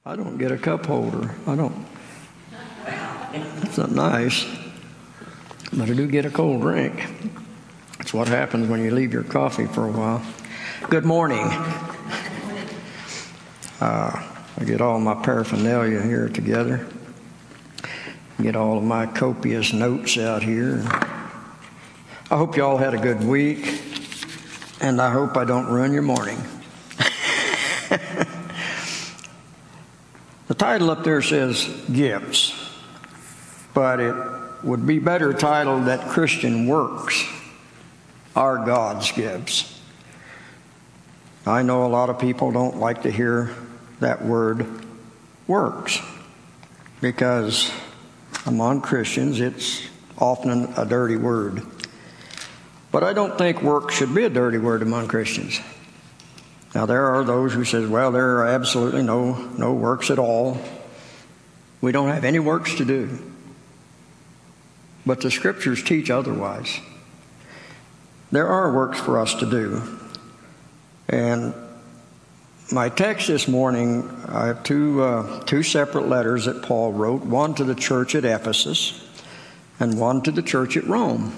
I don't get a cup holder. I don't. It's not nice. But I do get a cold drink. That's what happens when you leave your coffee for a while. Good morning. I get all my paraphernalia here together. Get all of my copious notes out here. I hope you all had a good week. And I hope I don't ruin your morning. The title up there says Gifts, but it would be better titled that Christian Works are God's gifts. I know a lot of people don't like to hear that word works because among Christians it's often a dirty word. But I don't think work should be a dirty word among Christians. Now, there are those who say, well, there are absolutely no works at all. We don't have any works to do. But the Scriptures teach otherwise. There are works for us to do. And my text this morning, I have two separate letters that Paul wrote, one to the church at Ephesus and one to the church at Rome.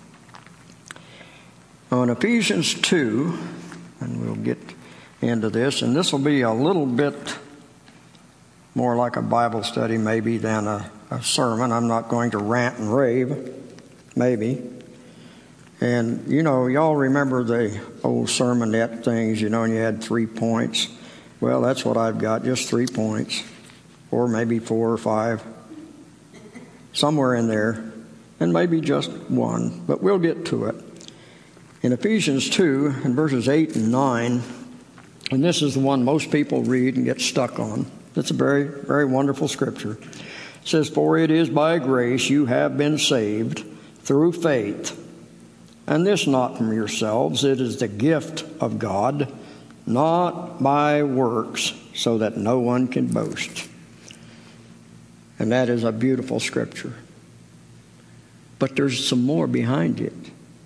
On Ephesians 2, and we'll get into this, and this will be a little bit more like a Bible study maybe than a sermon. I'm not going to rant and rave, maybe. And, y'all remember the old sermonette things, and you had 3 points. Well, that's what I've got, just 3 points, or maybe 4 or 5, somewhere in there, and maybe just one, but we'll get to it. In Ephesians 2, in verses 8 and 9, and this is the one most people read and get stuck on. It's a very, very wonderful scripture. It says, "For it is by grace you have been saved through faith, and this not from yourselves. It is the gift of God, not by works, so that no one can boast." And that is a beautiful scripture. But there's some more behind it.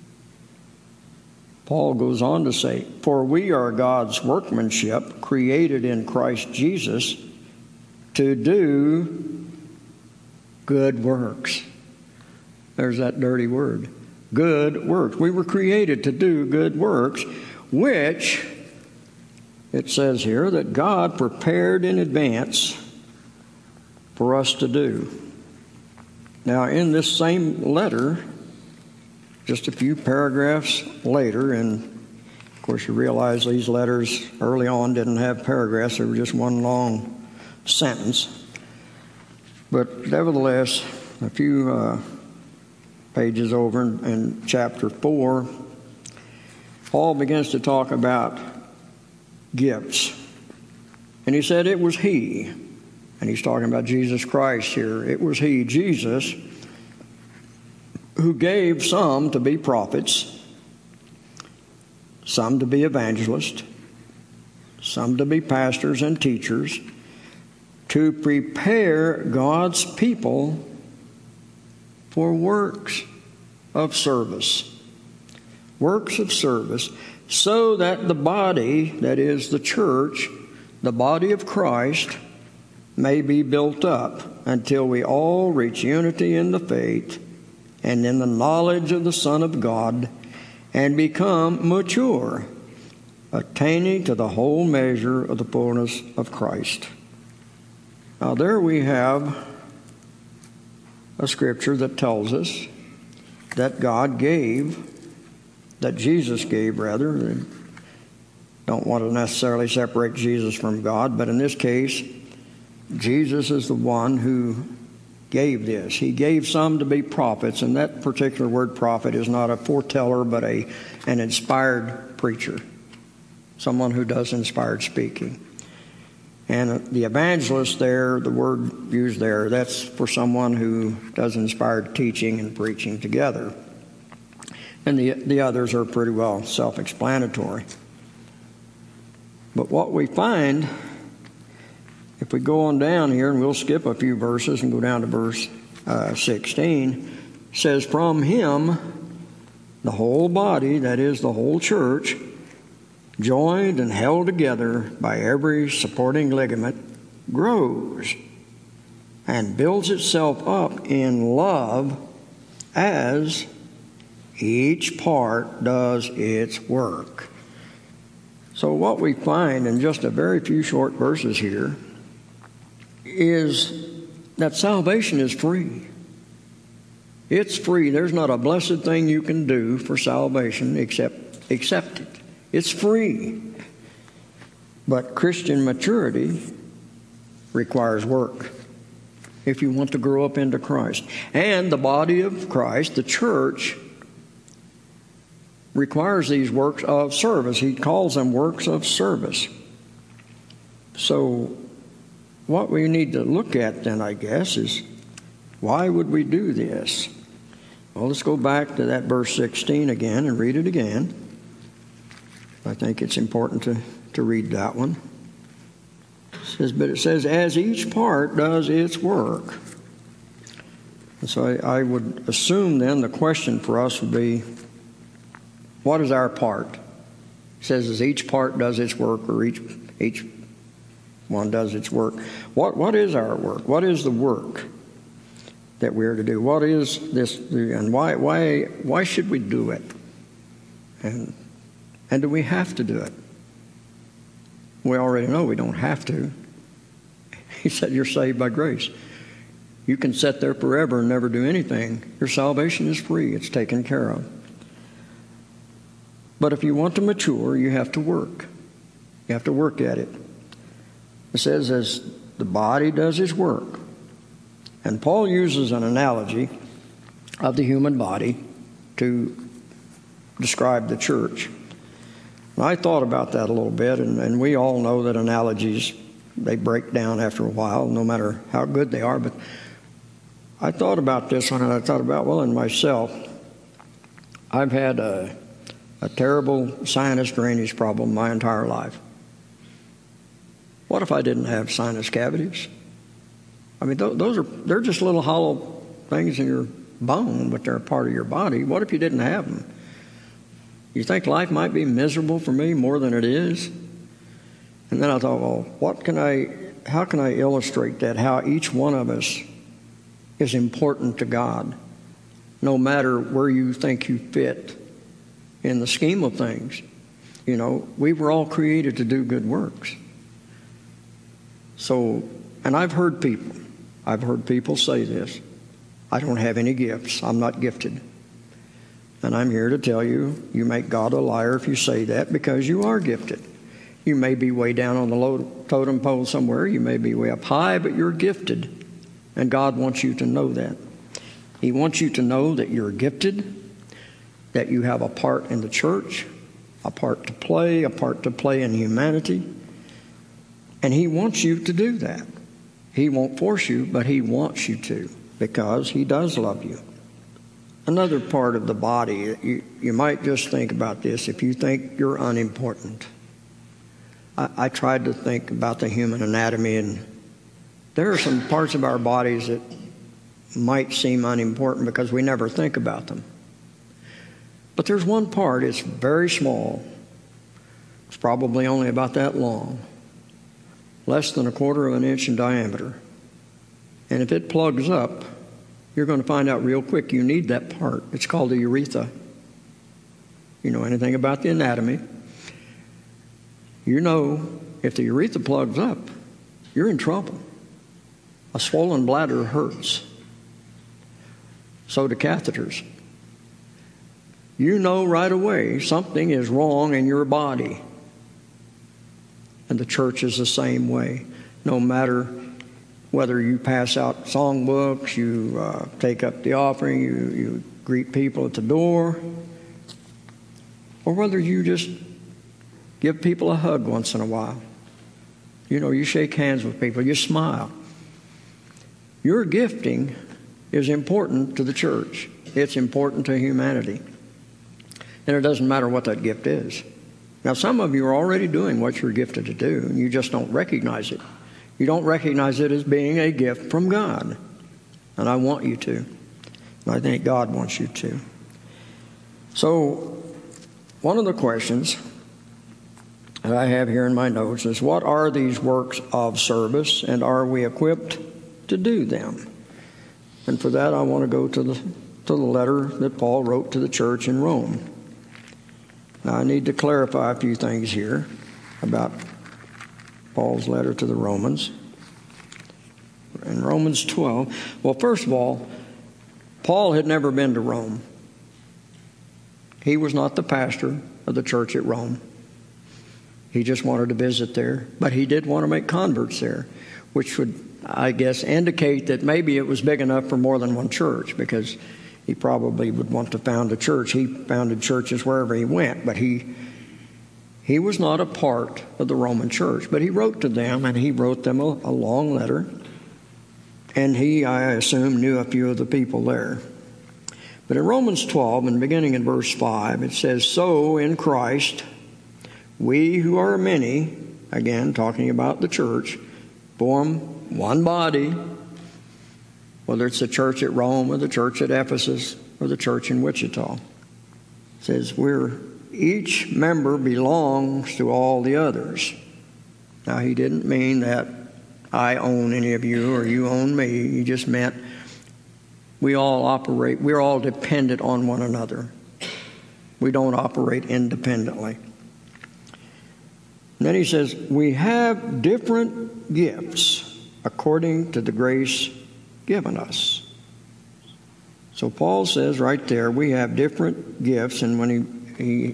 Paul goes on to say, "For we are God's workmanship, created in Christ Jesus to do good works." There's that dirty word. Good works. We were created to do good works, which, it says here, that God prepared in advance for us to do. Now, in this same letter, just a few paragraphs later, and of course you realize these letters early on didn't have paragraphs, they were just one long sentence. But nevertheless, a few pages over in chapter 4, Paul begins to talk about gifts. And he said it was he, and he's talking about Jesus Christ here, it was he, Jesus, who gave some to be prophets, some to be evangelists, some to be pastors and teachers, to prepare God's people for works of service. Works of service, so that the body, that is the church, the body of Christ, may be built up until we all reach unity in the faith and in the knowledge of the Son of God, and become mature, attaining to the whole measure of the fullness of Christ. Now there we have a scripture that tells us that God gave, that Jesus gave rather. Don't want to necessarily separate Jesus from God, but in this case, Jesus is the one who gave this. He gave some to be prophets, and that particular word prophet is not a foreteller, but an inspired preacher, someone who does inspired speaking. And the evangelist there, the word used there, that's for someone who does inspired teaching and preaching together. And the others are pretty well self-explanatory. But what we find, if we go on down here, and we'll skip a few verses and go down to verse 16, says, "From him, the whole body, that is the whole church, joined and held together by every supporting ligament, grows and builds itself up in love as each part does its work. So what we find in just a very few short verses here is that salvation is free. It's free. There's not a blessed thing you can do for salvation except accept it. It's free. But Christian maturity requires work if you want to grow up into Christ. And the body of Christ, the church, requires these works of service. He calls them works of service. So what we need to look at then, I guess, is why would we do this? Well, let's go back to that verse 16 again and read it again. I think it's important to read that one. It says, as each part does its work. And so I would assume then the question for us would be, what is our part? It says as each part does its work, or each one does its work. What is our work? What is the work that we are to do? What is this, and why should we do it? And do we have to do it? We already know we don't have to. He said you're saved by grace. You can sit there forever and never do anything. Your salvation is free. It's taken care of. But if you want to mature, you have to work. You have to work at it. It says as the body does its work. And Paul uses an analogy of the human body to describe the church. And I thought about that a little bit, and we all know that analogies, they break down after a while, no matter how good they are. But I thought about this one, and I thought about, well, in myself, I've had a terrible sinus drainage problem my entire life. What if I didn't have sinus cavities? I mean, they're just little hollow things in your bone, but they're a part of your body. What if you didn't have them? You think life might be miserable for me more than it is? And then I thought, well, how can I illustrate that? How each one of us is important to God, no matter where you think you fit in the scheme of things. You know, we were all created to do good works. So, and I've heard people say this, I don't have any gifts, I'm not gifted. And I'm here to tell you, you make God a liar if you say that, because you are gifted. You may be way down on the low totem pole somewhere, you may be way up high, but you're gifted. And God wants you to know that. He wants you to know that you're gifted, that you have a part in the church, a part to play in humanity. And He wants you to do that. He won't force you, but He wants you to, because He does love you. Another part of the body, you might just think about this if you think you're unimportant. I tried to think about the human anatomy, and there are some parts of our bodies that might seem unimportant because we never think about them. But there's one part, it's very small. It's probably only about that long, less than 1/4 of an inch in diameter. And if it plugs up, you're going to find out real quick you need that part. It's called the urethra. You know anything about the anatomy, you know if the urethra plugs up, you're in trouble. A swollen bladder hurts. So do catheters. You know right away something is wrong in your body. And the church is the same way. No matter whether you pass out songbooks, you take up the offering, you greet people at the door, or whether you just give people a hug once in a while. You know, you shake hands with people, you smile. Your gifting is important to the church. It's important to humanity. And it doesn't matter what that gift is. Now, some of you are already doing what you're gifted to do, and you just don't recognize it. You don't recognize it as being a gift from God. And I want you to. And I think God wants you to. So, one of the questions that I have here in my notes is, what are these works of service, and are we equipped to do them? And for that, I want to go to the letter that Paul wrote to the church in Rome. Now, I need to clarify a few things here about Paul's letter to the Romans. In Romans 12, well, first of all, Paul had never been to Rome. He was not the pastor of the church at Rome. He just wanted to visit there. But he did want to make converts there, which would, I guess, indicate that maybe it was big enough for more than one church, because he probably would want to found a church. He founded churches wherever he went, but he was not a part of the Roman church. But he wrote to them, and he wrote them a long letter. And he, I assume, knew a few of the people there. But in Romans 12, and beginning in verse 5, it says, "So in Christ, we who are many," again talking about the church, "form one body," whether it's the church at Rome or the church at Ephesus or the church in Wichita. It says each member belongs to all the others. Now, he didn't mean that I own any of you or you own me. He just meant we're all dependent on one another. We don't operate independently. And then he says, we have different gifts according to the grace given us. So Paul says right there, we have different gifts, and when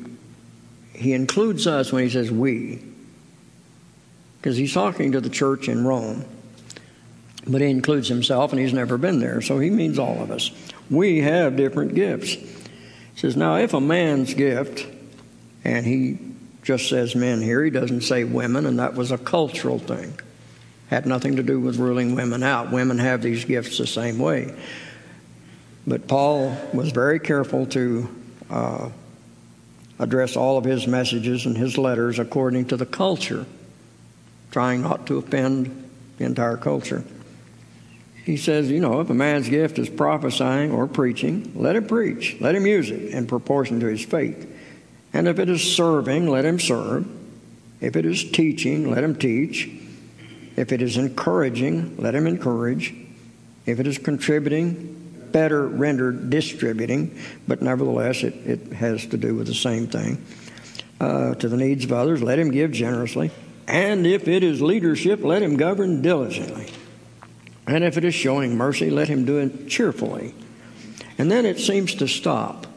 he includes us when he says we, because he's talking to the church in Rome, but he includes himself, and he's never been there, so he means all of us. We have different gifts. He says, now if a man's gift, and he just says men here, he doesn't say women, and that was a cultural thing. Had nothing to do with ruling women out. Women have these gifts the same way. But Paul was very careful to address all of his messages and his letters according to the culture, trying not to offend the entire culture. He says, if a man's gift is prophesying or preaching, let him preach. Let him use it in proportion to his faith. And if it is serving, let him serve. If it is teaching, let him teach. If it is encouraging, let him encourage. If it is contributing, better rendered distributing, but nevertheless it has to do with the same thing. To the needs of others, let him give generously. And if it is leadership, let him govern diligently. And if it is showing mercy, let him do it cheerfully. And then it seems to stop.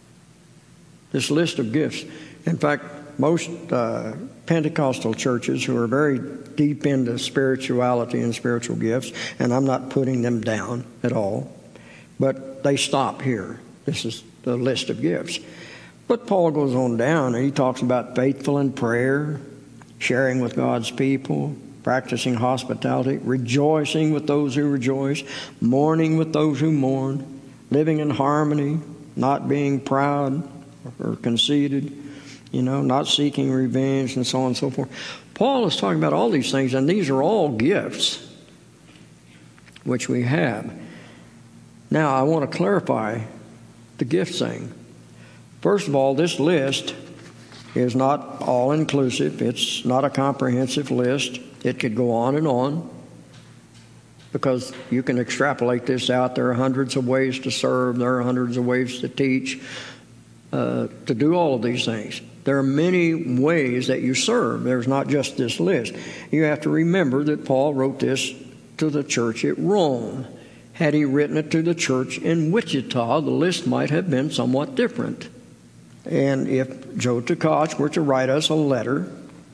This list of gifts. In fact, most Pentecostal churches who are very deep into spirituality and spiritual gifts, and I'm not putting them down at all, but they stop here. This is the list of gifts. But Paul goes on down, and he talks about faithful in prayer, sharing with God's people, practicing hospitality, rejoicing with those who rejoice, mourning with those who mourn, living in harmony, not being proud or conceited, not seeking revenge, and so on and so forth. Paul is talking about all these things, and these are all gifts which we have. Now, I want to clarify the gift thing. First of all, this list is not all-inclusive. It's not a comprehensive list. It could go on and on, because you can extrapolate this out. There are hundreds of ways to serve. There are hundreds of ways to teach, to do all of these things. There are many ways that you serve. There's not just this list. You have to remember that Paul wrote this to the church at Rome. Had he written it to the church in Wichita, the list might have been somewhat different. And if Joe Tkach were to write us a letter,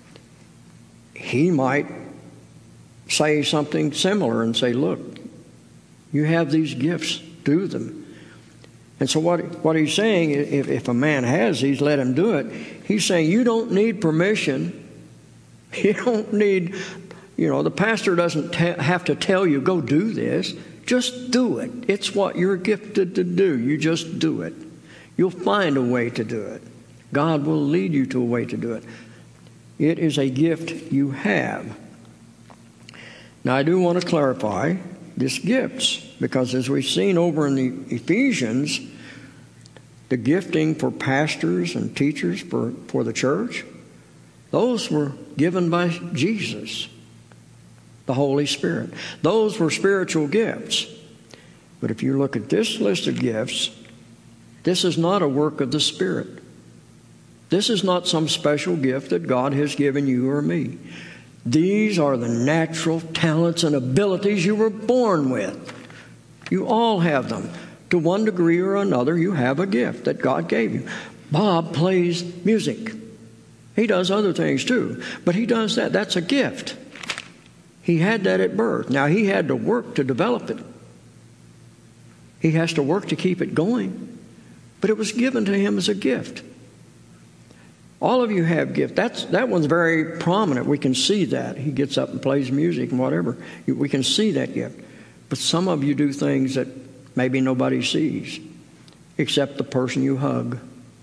he might say something similar and say, look, you have these gifts, do them. And so what he's saying, if a man has these, let him do it. He's saying you don't need permission. You don't need, the pastor doesn't have to tell you, go do this. Just do it. It's what you're gifted to do. You just do it. You'll find a way to do it. God will lead you to a way to do it. It is a gift you have. Now, I do want to clarify this gifts, because as we've seen over in the Ephesians, the gifting for pastors and teachers for the church, Those were given by Jesus, the Holy Spirit. Those were spiritual gifts. But if you look at this list of gifts, this is not a work of the Spirit. This is not some special gift that God has given you or me. These are the natural talents and abilities you were born with. You all have them. To one degree or another, you have a gift that God gave you. Bob plays music. He does other things too, but he does that. That's a gift. He had that at birth. Now, he had to work to develop it. He has to work to keep it going, but it was given to him as a gift. All of you have gifts. That one's very prominent. We can see that. He gets up and plays music and whatever. We can see that gift. But some of you do things that maybe nobody sees, except the person you hug,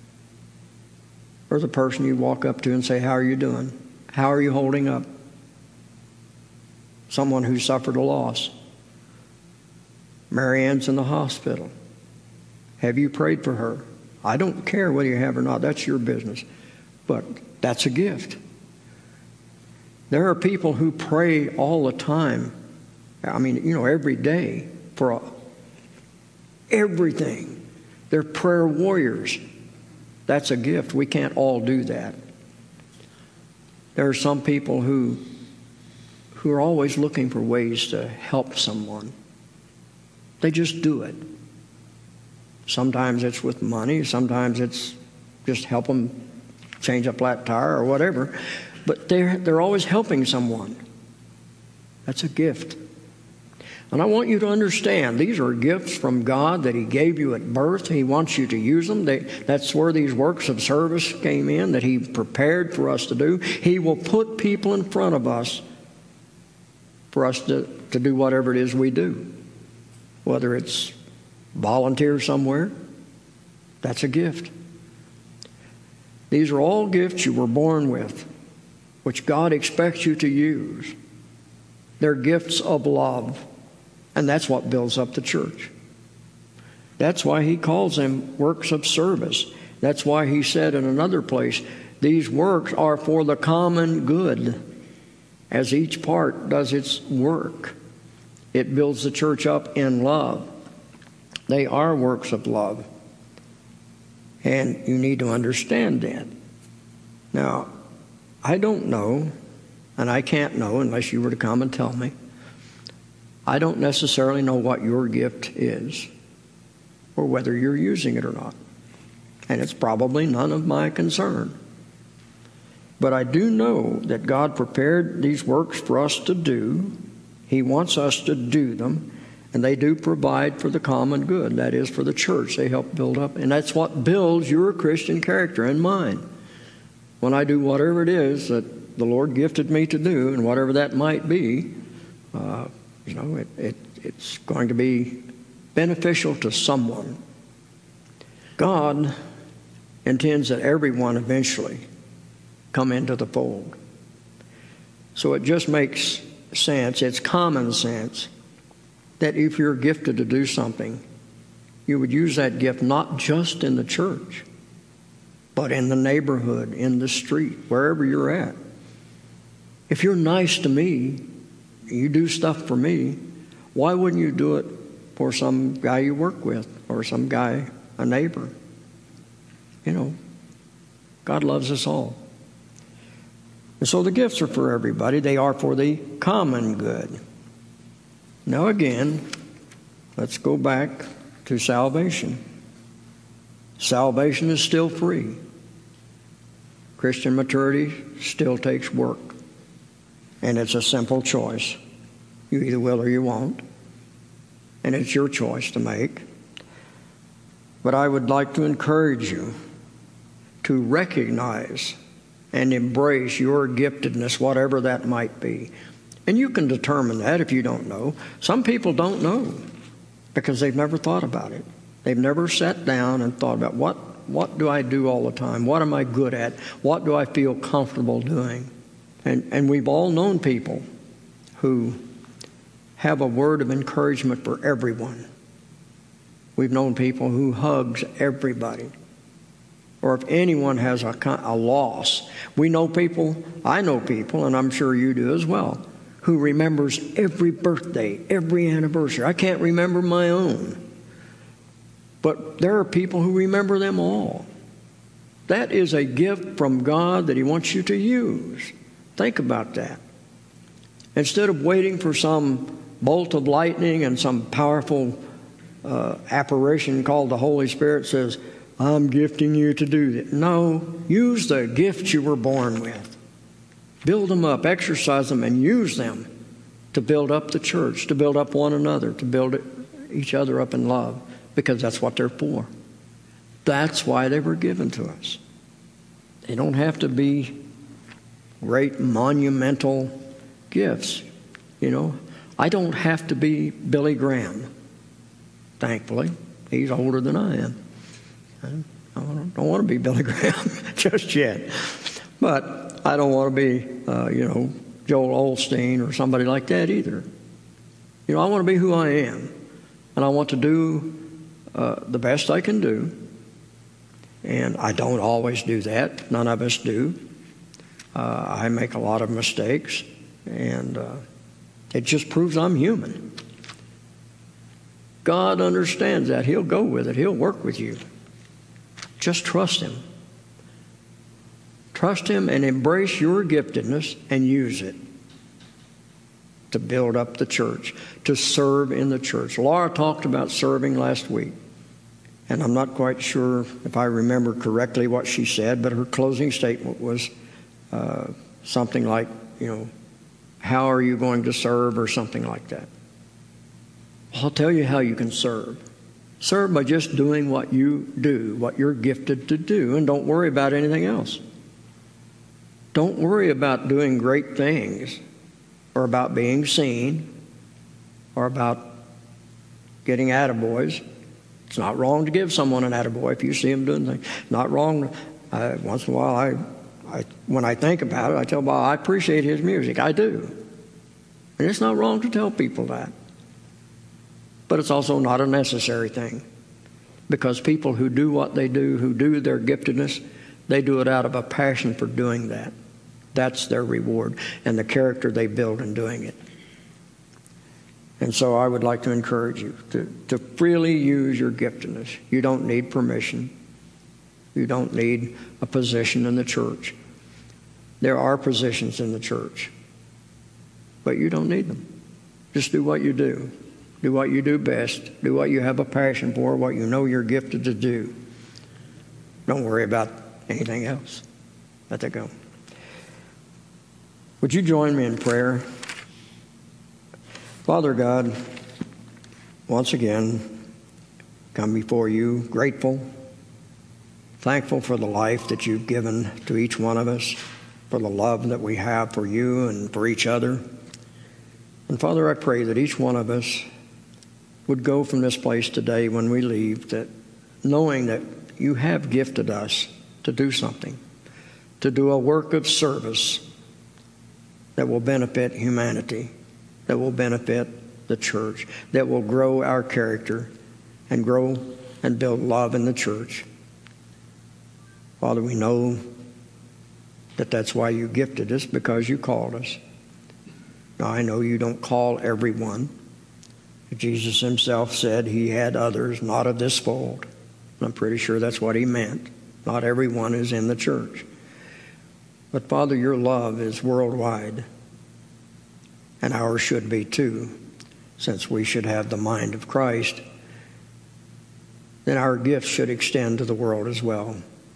or the person you walk up to and say, "How are you doing? How are you holding up?" Someone who suffered a loss. Mary Ann's in the hospital. Have you prayed for her? I don't care whether you have or not. That's your business. But that's a gift. There are people who pray all the time. I mean, every day for everything. They're prayer warriors. That's a gift. We can't all do that. There are some people who are always looking for ways to help someone. They just do it. Sometimes it's with money. Sometimes it's just help them change a flat tire or whatever. But they're always helping someone. That's a gift. And I want you to understand, these are gifts from God that He gave you at birth. He wants you to use them. That's where these works of service came in, that He prepared for us to do. He will put people in front of us for us to do whatever it is we do. Whether it's volunteer somewhere, that's a gift. These are all gifts you were born with, which God expects you to use. They're gifts of love. And that's what builds up the church. That's why He calls them works of service. That's why He said in another place, these works are for the common good. As each part does its work, it builds the church up in love. They are works of love. And you need to understand that. Now, I don't know, and I can't know unless you were to come and tell me. I don't necessarily know what your gift is or whether you're using it or not. And it's probably none of my concern. But I do know that God prepared these works for us to do. He wants us to do them. And they do provide for the common good. That is, for the church. They help build up. And that's what builds your Christian character and mine. When I do whatever it is that the Lord gifted me to do, and whatever that might be, it's going to be beneficial to someone. God intends that everyone eventually come into the fold. So it just makes sense, it's common sense, that if you're gifted to do something, you would use that gift not just in the church, but in the neighborhood, in the street, wherever you're at. If you're nice to me, you do stuff for me, why wouldn't you do it for some guy you work with or some guy, a neighbor? God loves us all. And so the gifts are for everybody. They are for the common good. Now again, let's go back to salvation. Salvation is still free. Christian maturity still takes work. And it's a simple choice. You either will or you won't. And it's your choice to make. But I would like to encourage you to recognize and embrace your giftedness, whatever that might be. And you can determine that if you don't know. Some people don't know because they've never thought about it. They've never sat down and thought about what do I do all the time? What am I good at? What do I feel comfortable doing? And we've all known people who have a word of encouragement for everyone. We've known people who hugs everybody. or if anyone has a loss. We know people, I know people, and I'm sure you do as well, who remembers every birthday, every anniversary. I can't remember my own. But there are people who remember them all. That is a gift from God that He wants you to use. Think about that. Instead of waiting for some bolt of lightning and some powerful apparition called the Holy Spirit says, I'm gifting you to do that. No, use the gifts you were born with. Build them up, exercise them, and use them to build up the church, to build up one another, to build each other up in love, because that's what they're for. That's why they were given to us. They don't have to be great monumental gifts. You know, I don't have to be Billy Graham, thankfully. He's older than I am. I don't want to be Billy Graham just yet. But I don't want to be, Joel Osteen or somebody like that either. You know, I want to be who I am. And I want to do the best I can do. And I don't always do that. None of us do. I make a lot of mistakes. And it just proves I'm human. God understands that. He'll go with it. He'll work with you. Just trust Him. Trust Him and embrace your giftedness and use it to build up the church, to serve in the church. Laura talked about serving last week. And I'm not quite sure if I remember correctly what she said, but her closing statement was something like, how are you going to serve, or something like that. I'll tell you how you can serve. Serve by just doing what you do, what you're gifted to do, and don't worry about anything else. Don't worry about doing great things, or about being seen, or about getting attaboys. It's not wrong to give someone an attaboy if you see them doing things. Not wrong. Once in a while, when I think about it, I tell Bob, I appreciate his music. I do. And it's not wrong to tell people that. But it's also not a necessary thing. Because people who do what they do, who do their giftedness, they do it out of a passion for doing that. That's their reward and the character they build in doing it. And so I would like to encourage you to freely use your giftedness. You don't need permission. You don't need a position in the church. There are positions in the church, but you don't need them. Just do what you do. Do what you do best. Do what you have a passion for, what you know you're gifted to do. Don't worry about anything else. Let that go. Would you join me in prayer? Father God, once again, come before you grateful, thankful for the life that you've given to each one of us, for the love that we have for you and for each other. And Father, I pray that each one of us would go from this place today when we leave, that knowing that you have gifted us to do something, to do a work of service that will benefit humanity, that will benefit the church, that will grow our character and grow and build love in the church. Father, we know that that's why you gifted us, because you called us. Now, I know you don't call everyone. Jesus himself said he had others not of this fold. I'm pretty sure that's what he meant. Not everyone is in the church. But Father, your love is worldwide. And ours should be too, since we should have the mind of Christ. Then our gifts should extend to the world as well.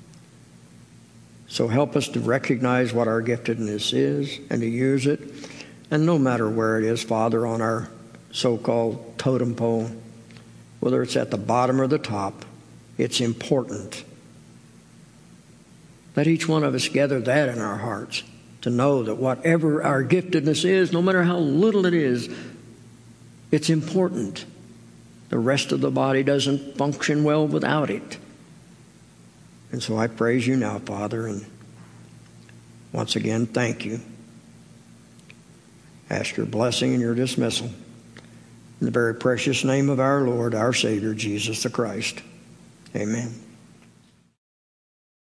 So help us to recognize what our giftedness is and to use it. And no matter where it is, Father, on our so-called totem pole, whether it's at the bottom or the top, it's important. Let each one of us gather that in our hearts, to know that whatever our giftedness is, no matter how little it is, it's important. The rest of the body doesn't function well without it. And so I praise you now, Father, and once again, thank you. Ask your blessing and your dismissal. In the very precious name of our Lord, our Savior, Jesus the Christ. Amen.